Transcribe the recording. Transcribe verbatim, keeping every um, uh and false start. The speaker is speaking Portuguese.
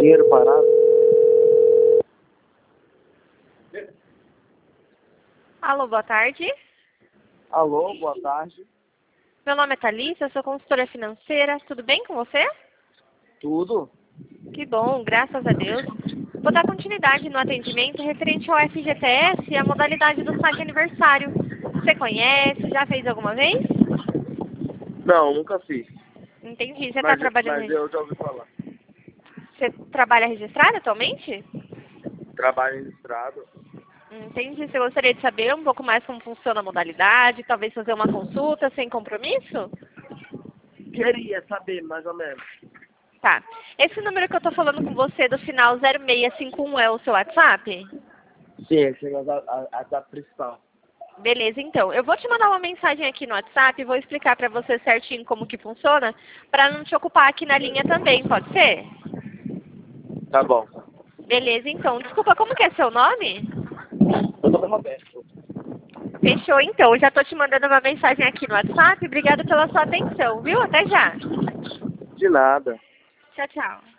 dinheiro parado. Alô, boa tarde. Alô, boa tarde. Meu nome é Thalissa, eu sou consultora financeira. Tudo bem com você? Tudo? Que bom, graças a Deus. Vou dar continuidade no atendimento referente ao F G T S e a modalidade do saque aniversário. Você conhece? Já fez alguma vez? Não, nunca fiz. Entendi. Você está Mas, trabalhando... mas eu já ouvi falar. Você trabalha registrado atualmente? Trabalho registrado. Entendi. Você gostaria de saber um pouco mais como funciona a modalidade? Talvez fazer uma consulta sem compromisso? Queria saber, mais ou menos. Tá. Esse número que eu tô falando com você do final zero seis cinco um é o seu WhatsApp? Sim, esse é a, a, a da principal. Beleza, então. Eu vou te mandar uma mensagem aqui no WhatsApp e vou explicar pra você certinho como que funciona, pra não te ocupar aqui na linha também, pode ser? Tá bom. Beleza, então. Desculpa, como que é seu nome? Meu nome é Roberto. Fechou, então. Eu já tô te mandando uma mensagem aqui no WhatsApp. Obrigada pela sua atenção, viu? Até já. De nada. Tchau, tchau.